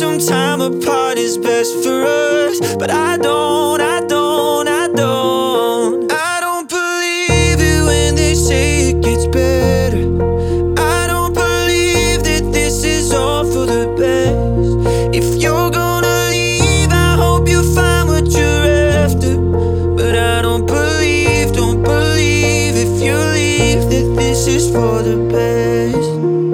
some time apart is best for us, but I don't believe it when they say it gets better. I don't believe that this is all for the best. If you're gonna leave, I hope you find what you're after. But I don't believe if you leave that this is for the best.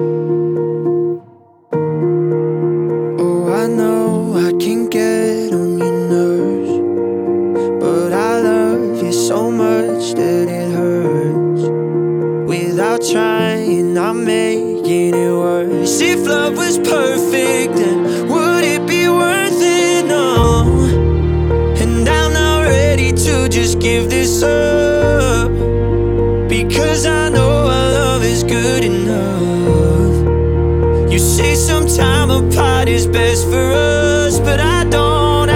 Oh, I know I can get on your nerves, but I love you so much that it hurts. Without trying, I'm making it worse. If love was perfect, then would it be worth it? No. And I'm not ready to just give this up, because I know our love is good enough. You say some time apart is best for us, but I don't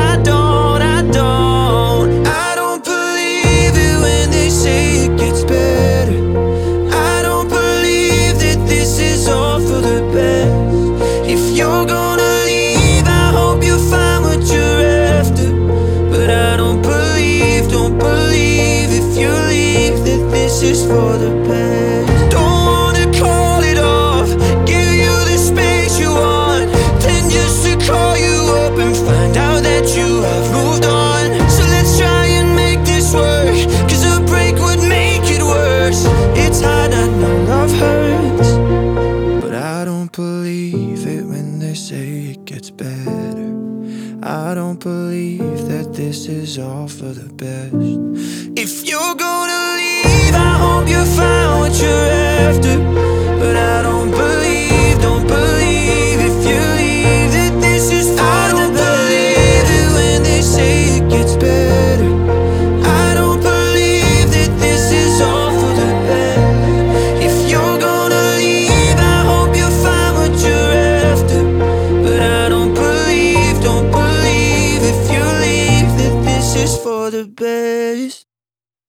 believe it when they say it gets better. I don't believe that this is all for the best. If you're gonna leave, I hope you find what you're after. But I don't believe if you leave that this is for the best. Don't wanna call it off, give you the space you want, then just to call you up and find out that you have moved on. So let's try and make this work, cause a break would make it worse. It's hard, I know love hurts, but I don't believe it when they say it gets better. I don't believe that this is all for the best. If you're gonna leave, I hope you find what you're after. But I don't